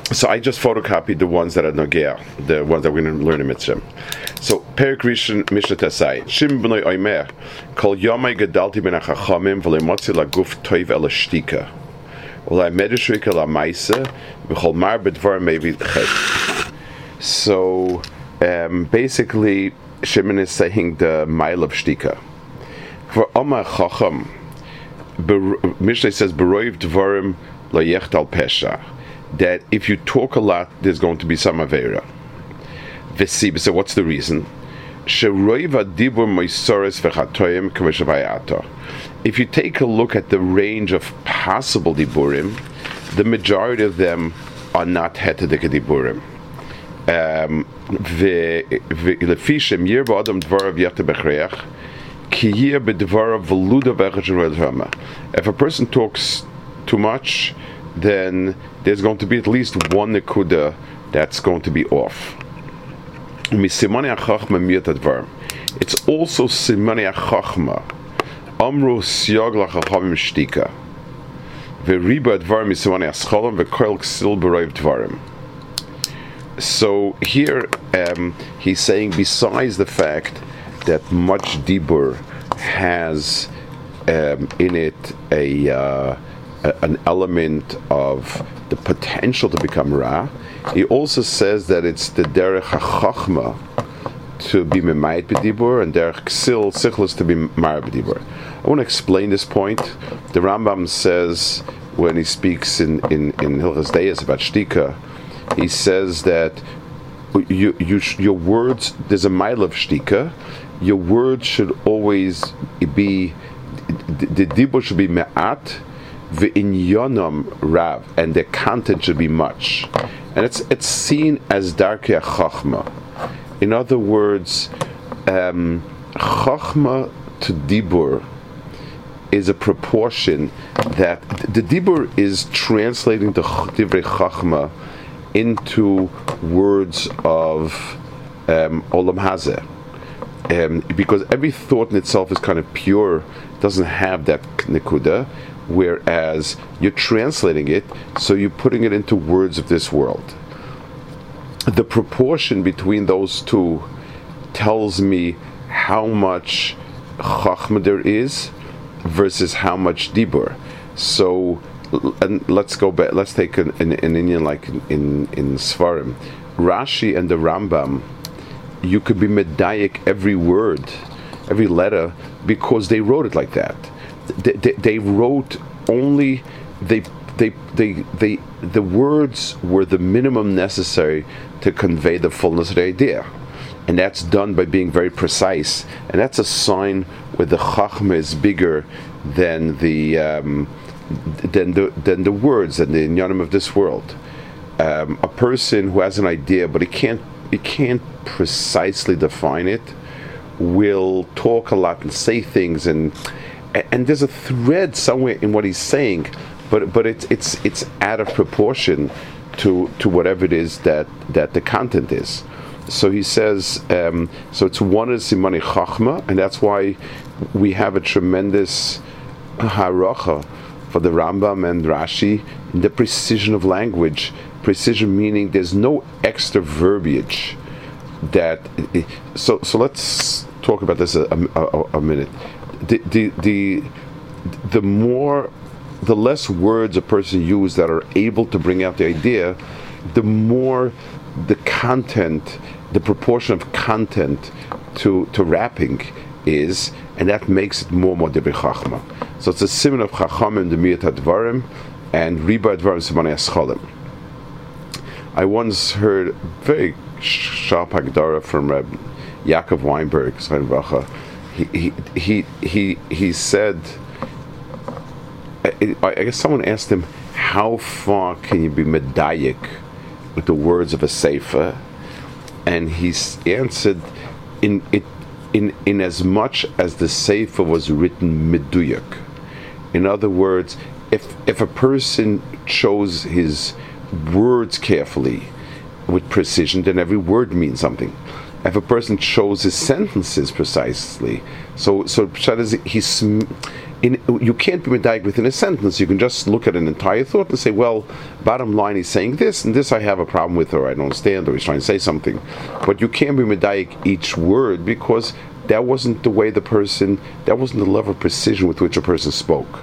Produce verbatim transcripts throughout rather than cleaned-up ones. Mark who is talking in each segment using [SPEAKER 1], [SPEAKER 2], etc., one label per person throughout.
[SPEAKER 1] So I just photocopied the ones that are Nogea, the ones that we're going to learn in Mitzvah. So Perik Rishon Mishnah Tesai Shim b'noi Omer Kol Yomai Gedalti ben HaChachamim V'lemotzi laguf toiv el shtika V'lai medishrik el ha'maisa V'chol mar b'dvar mevi chet. So um, basically Shimon is saying the mile of shtika. For Omar Chacham, Mishnah says B'roiv dvarim lo yecht al pesha, that if you talk a lot, there's going to be some avera. V'sib, so what's the reason? If you take a look at the range of possible diburim, the majority of them are not hetedik diburim. Um, if a person talks too much, then there's going to be at least one nekuda that's going to be off. It's also simani achachma. Amru siog lachachamim shtika. V'riba dvarim simani ascholam v'koil ksil b'roiv dvarim. So here um, he's saying, besides the fact that much dibur has um, in it a, uh, a an element of the potential to become ra, he also says that it's the derech hachachma to be memayit b'dibur and derech ksil sichlis to be mar b'dibur. I want to explain this point. The Rambam says when he speaks in in in Hilchos Deis about shtika, he says that you, you, your words, there's a mile of shtika, your words should always be, the dibur should be me'at, v'inyonom rav, and the content should be much. And it's it's seen as darkei chachma. In other words, um, chachma to dibur is a proportion that, the dibur is translating the divrei chachma into words of um, olam hazeh, um, because every thought in itself is kind of pure, doesn't have that nekuda, whereas you're translating it, so you're putting it into words of this world. The proportion between those two tells me how much chachma there is versus how much dibur. So and let's go back. Let's take an, an, an Indian like in, in in Svarim, Rashi and the Rambam. You could be medayik every word, every letter, because they wrote it like that. They, they, they wrote only they they they they the words were the minimum necessary to convey the fullness of the idea, and that's done by being very precise. And that's a sign where the chachma is bigger than the. Um, Than the than the words and the inyanim of this world. Um, a person who has an idea but he can't he can't precisely define it will talk a lot and say things, and and there's a thread somewhere in what he's saying, but but it's it's it's out of proportion to to whatever it is that that the content is. So he says, um, so it's one is simani chachma, and that's why we have a tremendous haracha for the Rambam and Rashi in the precision of language. Precision meaning there's no extra verbiage that. So so let's talk about this a, a, a minute. The, the the the more, the less words a person uses that are able to bring out the idea, the more the content, the proportion of content to to wrapping is, and that makes it more and more divrei chachma. So it's a simon of chachamim, the miyat hadvarim, and riba hadvarim simani ascholim. I once heard very sharp hagdara from Reb Yaakov Weinberg. He he he he he said. I, I guess someone asked him, how far can you be medayik with the words of a sefer, and he answered, in it. In, in as much as the sefer was written meduyuk. In other words, if if a person chose his words carefully with precision, then every word means something. If a person chose his sentences precisely, so so he's in, you can't be medayik within a sentence. You can just look at an entire thought and say, well, bottom line, he's saying this, and this I have a problem with, or I don't understand, or he's trying to say something. But you can't be medayik each word, because that wasn't the way the person, that wasn't the level of precision with which a person spoke.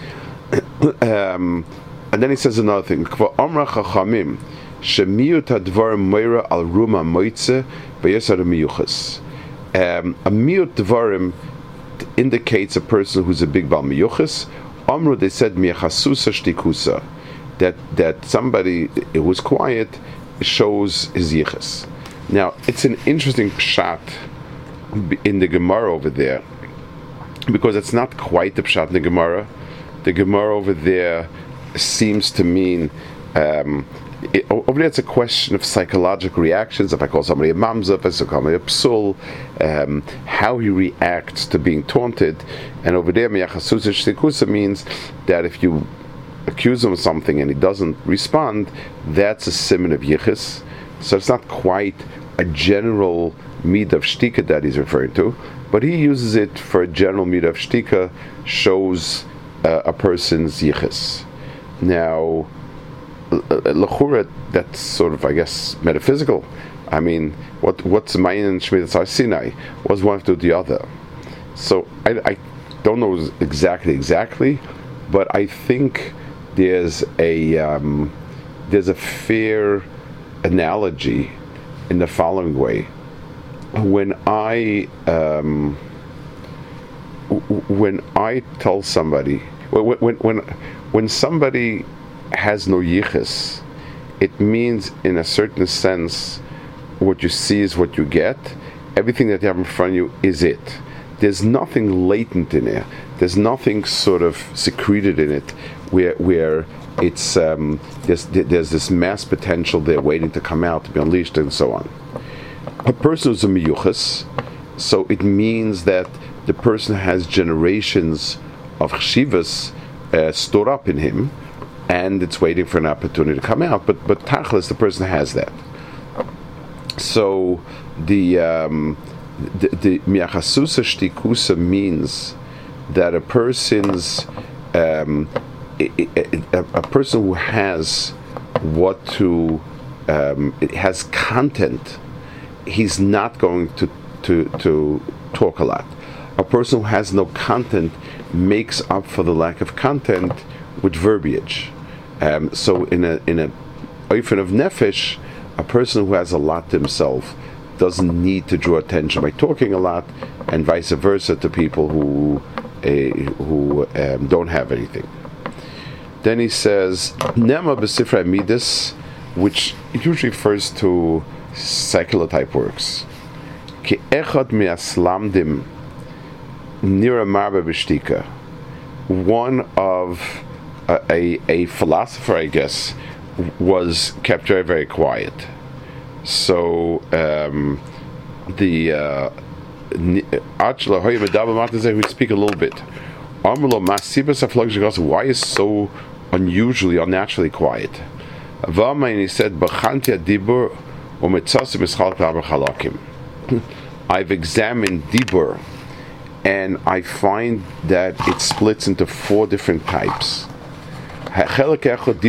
[SPEAKER 1] um, and then he says another thing. Amra chachamim shemiut hadvarim meira al ruma moitze v'yesar miyuchas. A miut dvarim indicates a person who's a big bal miyuchas. Amru, they said miyachasusa shtikusa, that that somebody who was quiet shows his yichas. Now it's an interesting pshat in the Gemara over there, because it's not quite the pshat in the Gemara. The Gemara over there seems to mean um, it, over there it's a question of psychological reactions. If I call somebody a mamza, if I call somebody a psul, um, how he reacts to being taunted. And over there miyachasusa shtikusa means that if you accuse him of something and he doesn't respond, that's a siman of yichus. So it's not quite a general mid of shtika that he's referring to, but he uses it for a general mid of shtika, shows uh, a person's yichus. Now, l'chura, that's sort of, I guess, metaphysical. I mean, what what's Mayin and Shemitah Sinai? What's one to the other? So I, I don't know exactly exactly, but I think there's a um, there's a fair analogy in the following way. When I um, when I tell somebody, when when when, when somebody has no yichus, it means in a certain sense what you see is what you get. Everything that you have in front of you is it. There's nothing latent in it. There's nothing sort of secreted in it where where it's um, there's there's this mass potential there waiting to come out, to be unleashed, and so on. A person who's a miyuchas, so it means that the person has generations of chshivas uh, stored up in him, and it's waiting for an opportunity to come out. But but tachlis, the person has that. So the um, the miyachasusa shtikusa means that a person's um, a, a, a person who has what to um, it has content, he's not going to, to to talk a lot. A person who has no content makes up for the lack of content with verbiage. Um, so in a in a oifen of nefesh, a person who has a lot to himself doesn't need to draw attention by talking a lot, and vice versa to people who uh, who um, don't have anything. Then he says, Nema b'sifrei midas, which usually refers to secular type works. Ki echad mi'aslamdim nira marba b'shtika. One of uh, a a philosopher, I guess, was kept very very quiet. So um, the Achla Hoya Medaba Matazeh would speak a little bit. Amrlo Masibas Aflog, why is so unusually, unnaturally quiet? Vama, he said, Bachantia Dibur Umetzasim Ischal Halakim. I've examined Dibur, and I find that it splits into four different types. One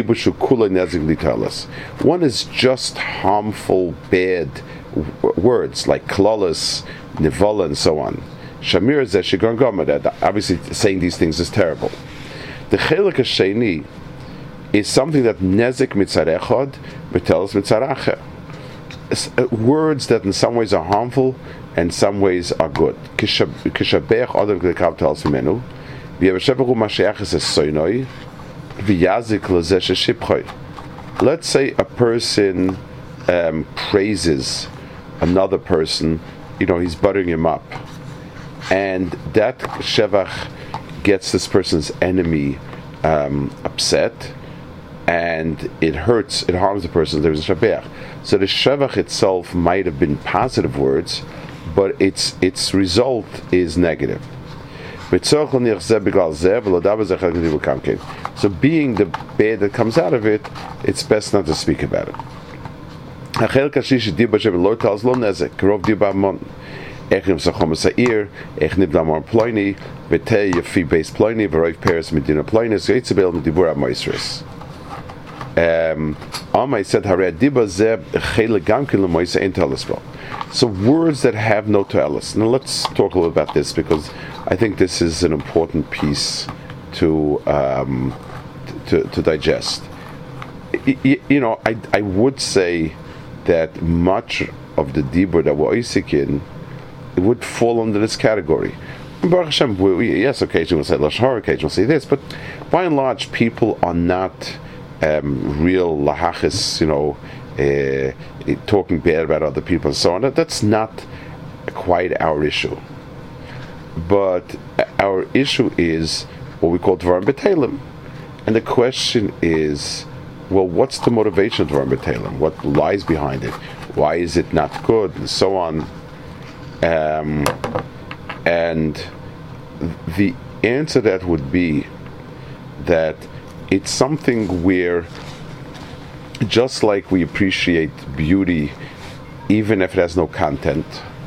[SPEAKER 1] is just harmful, bad w- words like klalas, nivala, and so on. Shamir zeshigon goma, that obviously saying these things is terrible. The chelik hasheni is something that nezik mitzad echad, betelas mitzad acher. Words that in some ways are harmful and some ways are good. Kishabech adam glikav tells menu. V'yavashevahu mashiachas es soinoi. Let's say a person um, praises another person, you know, he's buttering him up, and that shevach gets this person's enemy um, upset, and it hurts, it harms the person. There's a shabach. So the shevach itself might have been positive words, but its its result is negative. So being the bad that comes out of it, it's best not to speak about it. Echim Sachom Sa'ir, Echnib Damar Ploini, Vete Yafi Base Ploini, Veroiv Paris Medina Ploinis, Yitzabel Medibura Moisris. Um, Amai said, Hared Diba Zeb, Chele Gamkin Lemoisa Intellisbel. So words that have no te'elis. Now let's talk a little about this, because I think this is an important piece to um, to, to digest. You, you know, I I would say that much of the dibur that we're in, it would fall under this category. Baruch Hashem, we, yes, occasionally we'll say lashon hara, occasionally we'll say this, but by and large, people are not um, real lahachis, you know, uh, talking bad about other people and so on. That, that's not quite our issue. But our issue is what we call dvarim b'telim, and the question is, well, what's the motivation of dvarim b'telim? What lies behind it? Why is it not good, and so on? Um, and the answer to that would be that it's something where, just like we appreciate beauty, even if it has no content,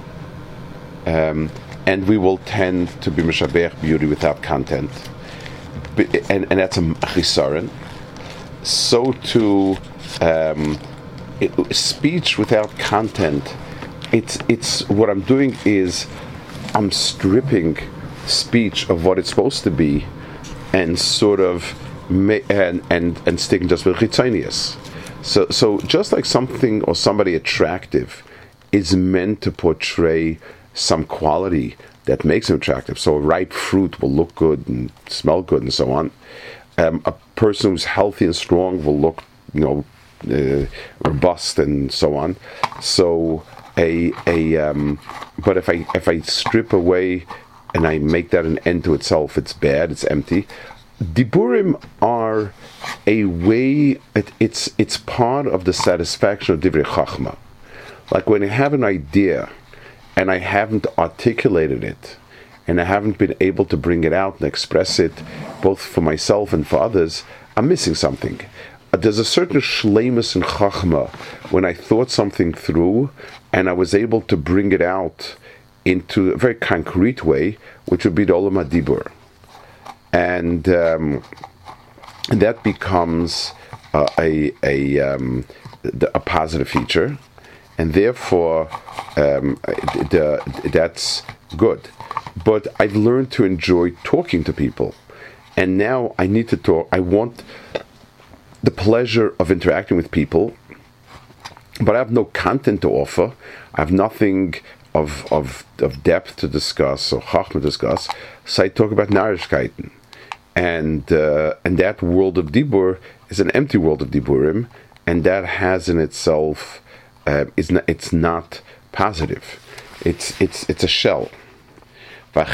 [SPEAKER 1] um, and we will tend to be mishabech beauty without content, and, and that's a chisaron. So too, um, it, speech without content, it's it's what I'm doing is I'm stripping speech of what it's supposed to be, and sort of ma- and and and sticking just with chitzonius. So so just like something or somebody attractive is meant to portray some quality that makes them attractive. So a ripe fruit will look good and smell good and so on. Um, a person who's healthy and strong will look, you know, uh, robust and so on. So a a um, but if I if I strip away and I make that an end to itself, it's bad, it's empty. Diburim are a way. It, it's it's part of the satisfaction of divrei chachma. Like when I have an idea and I haven't articulated it, and I haven't been able to bring it out and express it, both for myself and for others, I'm missing something. Uh, there's a certain shleimus and chachma when I thought something through, and I was able to bring it out into a very concrete way, which would be the olam hadibur, and um, that becomes uh, a a um, a positive feature. And therefore, um, the, that's good. But I've learned to enjoy talking to people. And now I need to talk. I want the pleasure of interacting with people, but I have no content to offer. I have nothing of of, of depth to discuss or chachma to discuss. So I talk about narishkeiten. And, uh, and that world of dibur is an empty world of diburim, and that has in itself... Uh, it's not, it's not positive. It's it's it's a shell. So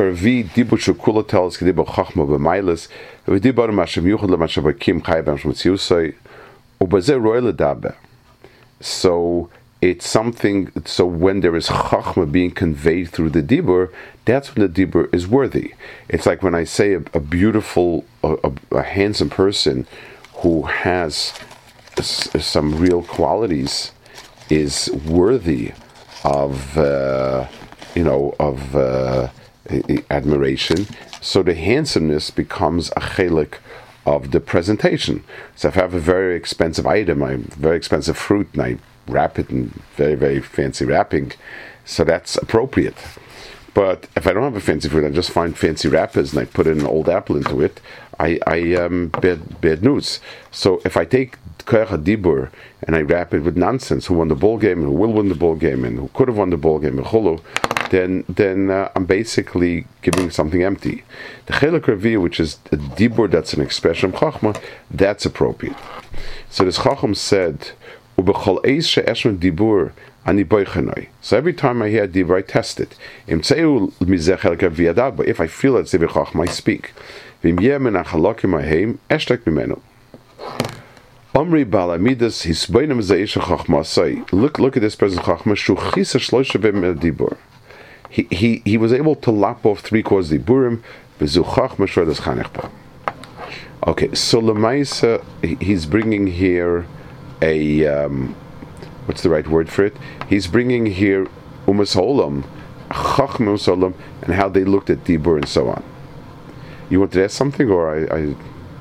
[SPEAKER 1] it's something. So when there is chachma being conveyed through the dibur, that's when the dibur is worthy. It's like when I say a, a beautiful, a, a, a handsome person who has s- some real qualities is worthy of, uh, you know, of uh, admiration. So the handsomeness becomes a chelik of the presentation. So if I have a very expensive item, a very expensive fruit, and I wrap it in very, very fancy wrapping, so that's appropriate. But if I don't have a fancy fruit, I just find fancy wrappers and I put an old apple into it, I, I um, bad, bad news. So if I take Koyach HaDibur and I wrap it with nonsense, who won the ball game, and who will win the ball game, and who could have won the ball game, and chulu, then then uh, I'm basically giving something empty. The Chelek Revi, which is a Dibur that's an expression of Chachma, that's appropriate. So this Chacham said, Ubechol eis she'eshon Dibur ani boichenoi. So every time I hear Dibur, I test it. Im tzeu mizeh Chelek Revi adad, but if I feel it's Dibur Chachma, I speak. Vim yeh min hachalokim haheim, eshtek mimenu. Omri balamidas hisbeinim zeisha chachma say. Look, look at this person chachma. Shuchisa shloishavim dibur. He he he was able to lap off three quarters diburim. Bezu chachma shrodas chanechba. Okay, so lemaisa he's bringing here a um, what's the right word for it? He's bringing here umas holam Chachma Usolam, and how they looked at Dibur and so on. You wanted to ask something, or I, I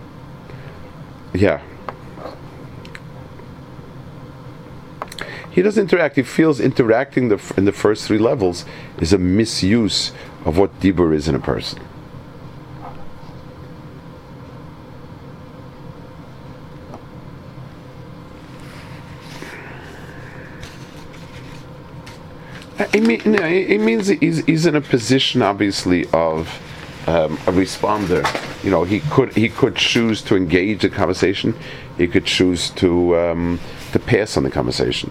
[SPEAKER 1] yeah. He doesn't interact. He feels interacting the, in the first three levels is a misuse of what Dibur is in a person. I mean, it means he's, he's in a position, obviously, of um, a responder. You know, he could he could choose to engage the conversation. He could choose to um, to pass on the conversation.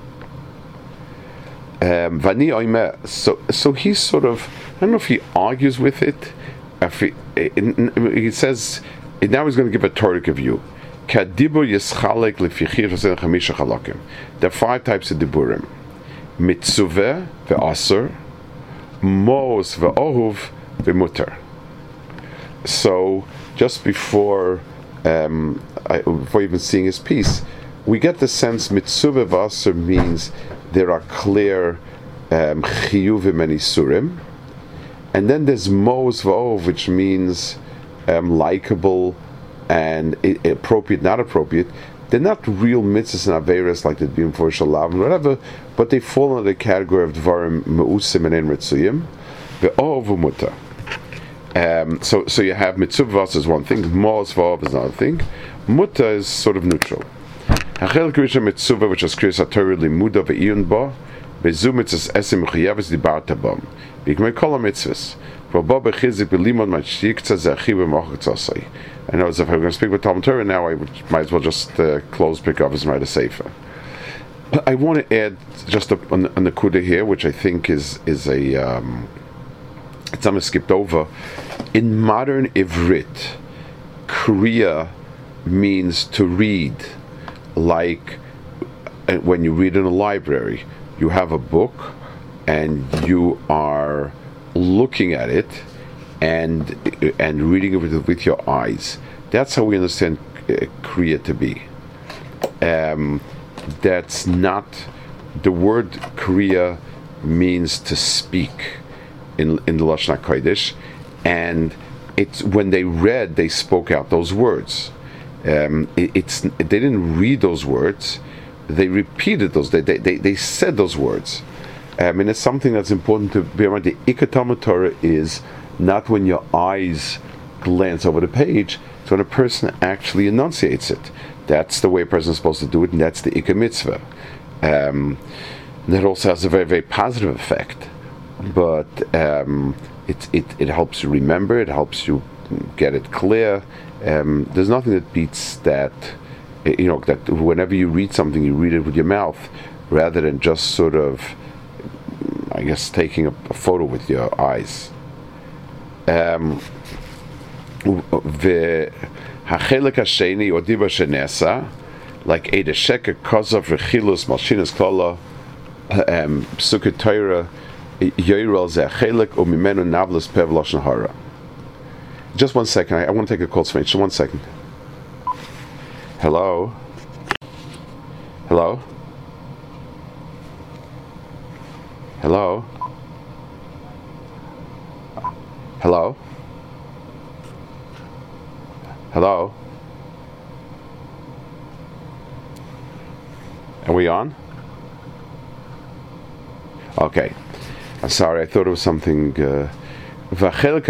[SPEAKER 1] Um, so so he's sort of, I don't know if he argues with it. If he, he says now he's going to give a Torah view. There are five types of diburim. Mitzuveh ve'asur, mos ve'ohuv ve'muter. So just before, um, I, before even seeing his piece, we get the sense mitzuveh ve'asur means there are clear um, chiyuvim and isurim, and then there's mos ve'ohuv, which means um, likable and appropriate, not appropriate. They're not real mitzvahs and averas like the Bim for Shalav and whatever, but they fall under the category of Dvarim Me'usim and Ein Ritzuyim, Ve'ov Muta. Um, so, so you have mitzvahs is one thing, Mos V'ov is another thing, Muta is sort of neutral. Hachel Krisha mitzvah, which is Kriyas HaTorah Limuda Ve'iyun Ba, Bezu mitzvahs Esim Chayavis Dibarta Bam, B'ikmei Kol HaMitzvahs, V'ba B'chizik B'limon Ma'shikta Ze'achi B'mochatzasai. I know as if I'm going to speak with Talmud Torah now, I would, might as well just uh, close Pirkei and write a sefer. But I want to add just a, a, a nakuda here, which I think is is a um, it's something skipped over. In modern Ivrit, Kriya means to read, like when you read in a library. You have a book, and you are looking at it. And and reading it with, with your eyes. That's how we understand uh, Kriya to be. Um, that's not, the word Kriya means to speak in in the Lashon HaKodesh, and it's when they read, they spoke out those words. Um, it, it's they didn't read those words; they repeated those. They they they, they said those words. Um, and it's something that's important to bear in mind. The Ikar Talmud Torah is not when your eyes glance over the page, it's when a person actually enunciates it. That's the way a person is supposed to do it, and that's the Ikar Mitzvah. Um, that also has a very, very positive effect. But um, it, it, it helps you remember, it helps you get it clear. Um, there's nothing that beats that, you know, that whenever you read something, you read it with your mouth, rather than just sort of, I guess, taking a, a photo with your eyes. Um, the hachelek hasheni or diba shenesa, like Eida Sheker, Kozov, Rechilus, Malshinas Klola, um, Sukkot Torah, Yoirel Zeh Chelek, Umimenu Navlis Pev Lashon Hara. Just one second, I, I want to take a call, Just one second. Hello? Hello? Hello? Hello? Hello? Are we on? Okay. I'm sorry, I thought it was something. Uh, so, Chelik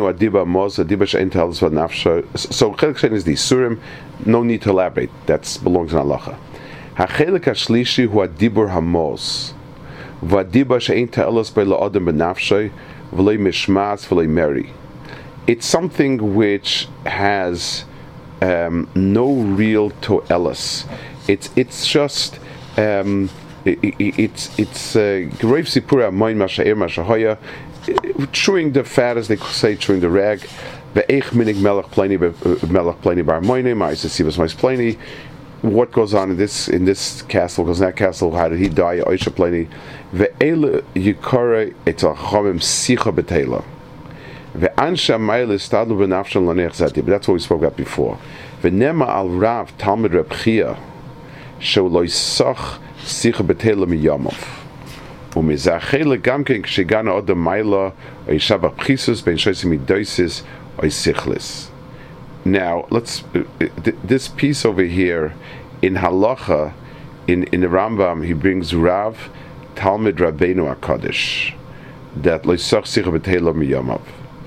[SPEAKER 1] Sheni is the Isurim, no need to elaborate, that belongs in Halacha. Hachelik HaShlishi hu adibur hamos, v'adiba she'ein ta'elos bei la'adam b'nafshay, v'lei mishmas v'lei meri. It's something which has um, no real to'elos. It's it's just um, it, it, it's it's Greif Sipura Moin Masha'ir Masha'hoya, chewing the fat, as they say, chewing the rag. Ve'eich minig melech pleni melech pleni bar moine ma'is sivas ma'is pleni. What goes on in this in this castle? Goes in that castle? How did he die? Oisha pleni. Ve'ele yikore etzal chomim sicha betela. Ve'ansha ma'il istadlu b'nafshan l'neich zati. But that's what we spoke about before. Ve'nema al Rav Talmud Reb Chia she'u lo yisach sicha betela miyamov. ומזאחלה גם כן כשגענו עוד המיילה או ישב הבחיסוס בין שויסים מידויסיס או sichlis. Now, let's uh, th- this piece over here in Halacha, in, in the Rambam, he brings Rav Talmid Rabbeinu HaKadosh that loisach sicha b'teila miyamav.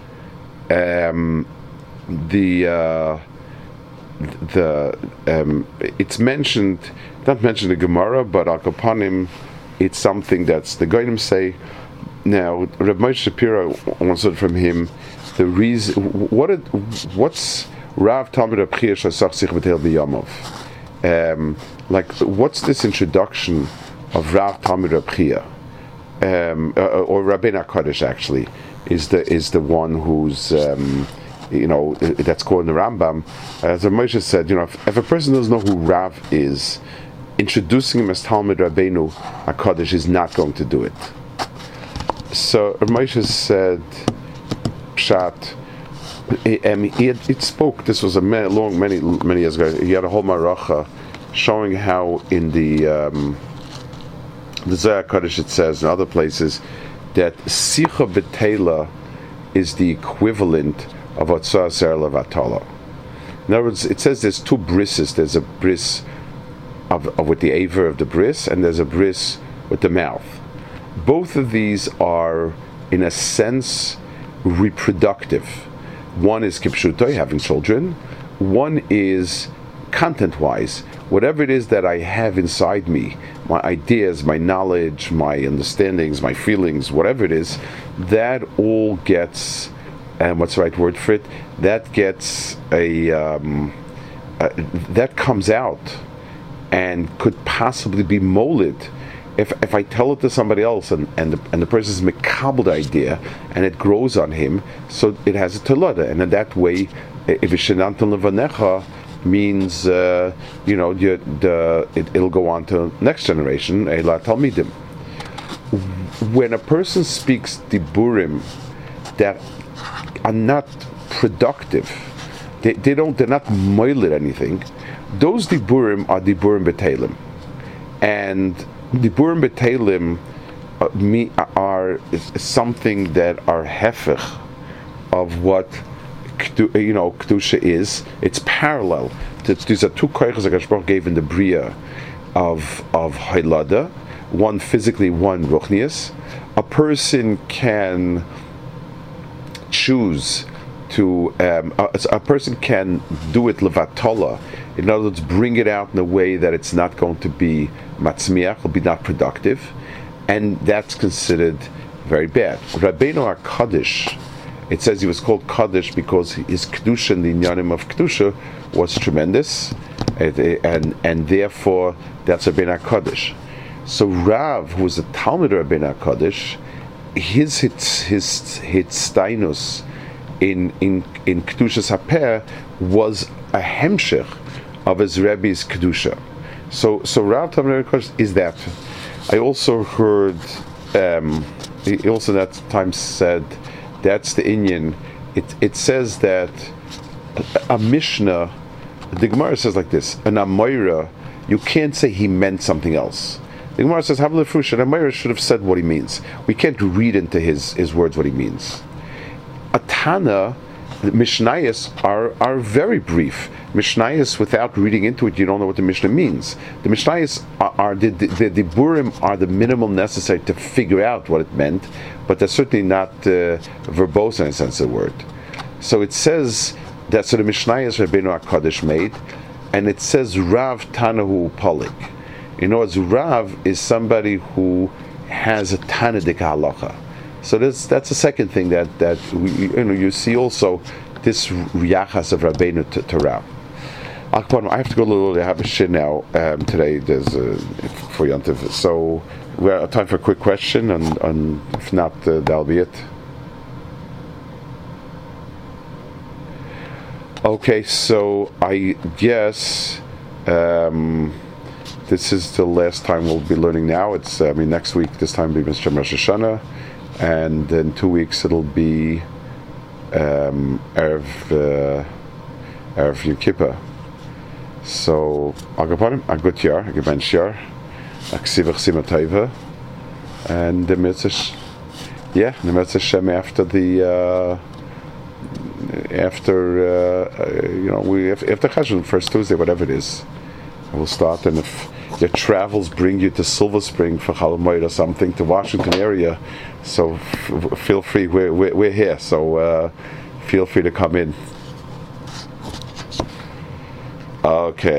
[SPEAKER 1] Um, the uh, the um, it's mentioned, not mentioned in the Gemara, but al kapanim, it's something that's the Goyim say. Now, Reb Moshe Shapiro answered from him the reason. What it, what's Rav Talmid Reb Chia shasach sich b'teil b'yamav? Um, like, what's this introduction of Rav Talmid Reb Chia, um, uh, or Rabbeinu HaKadosh actually is the is the one who's um, you know that's called in the Rambam. As Moshe said, you know, if, if a person doesn't know who Rav is, introducing him as Talmid Rabbeinu HaKadosh is not going to do it. So Moshe said, Pshat. Um, he had, it spoke. This was a many, long, many, many years ago. He had a whole maracha showing how in the um, the Zohar Kodesh it says in other places that sicha b'teila is the equivalent of otzah ser levatala. In other words, it says there's two brises. There's a bris of, of with the aver of the bris, and there's a bris with the mouth. Both of these are, in a sense, reproductive. One is kipshutai, having children. One is content-wise, whatever it is that I have inside me, my ideas, my knowledge, my understandings, my feelings, whatever it is, that all gets, and what's the right word for it? That gets a, um, uh, that comes out and could possibly be molded. If if I tell it to somebody else and and the, and the person's mekabel the idea and it grows on him, so it has a telada, and in that way, if it's shenantan levanecha means uh, you know you, the it, it'll go on to next generation eila talmidim. When a person speaks diburim that are not productive, they, they don't they're not moiled anything. Those diburim are diburim betelim, and diburim betelim uh, me are is something that are hefech of what you know kedusha is. It's parallel. These are two koiches that Hakadosh Baruch Hu gave in the bria of of haylada, one physically, one ruchnius. A person can choose to um, a, a person can do it levatola. In other words, bring it out in a way that it's not going to be matzmiach, will be not productive, and that's considered very bad. Rabbeinu HaKadosh, it says he was called Kaddish because his kedusha and the inyanim of kedusha was tremendous, and and, and therefore that's Rabbeinu HaKadosh. So Rav, who was a Talmid Rabbeinu HaKadosh, his his his hitstainus in in in kedushas haper was a hemshech of his Rebbe's kedusha. So so Rav Talmid Rabbeinu HaKadosh is that. I also heard um, he also that time said that's the Inyan. It it says that a, a Mishnah, the Gemara says like this: an Amoira, you can't say he meant something else. The Gemara says, "Havle Frush," an Amoira should have said what he means. We can't read into his, his words what he means. A Tana, the Mishnayos are are very brief. Mishnayos, without reading into it, you don't know what the Mishnah means. The Mishnayos are, are the, the, the, the Burim are the minimum necessary to figure out what it meant, but they're certainly not uh, verbose in a sense of the word. So it says that so the Mishnayos Rabbeinu HaKadosh made, and it says Rav Tanahu Polik. In other words, Rav is somebody who has a Tanadik halacha. So that's that's the second thing that that we, you know you see also this yachas of Rabbeinu to, to Rav. I have to go a little. I have a shit now um, today. There's a, for Yontif. So we have time for a quick question, and, and if not, uh, that'll be it. Okay, so I guess um, this is the last time we'll be learning. Now it's I mean next week. This time will be Mister Rosh Hashanah, and in two weeks it'll be um, Erev uh, Erev Yom Kippur. So, I'll go upon him, a good year, a good year, a ksivach simataiva, And the Mitzvah, yeah, the Mitzvah Shem after the uh, after uh, you know we after Cheshvan, first Tuesday, whatever it is, we'll start. And if your travels bring you to Silver Spring for Chol Hamoed or something, to Washington area, so f- feel free. We're, we're we're here, so uh, feel free to come in. Okay.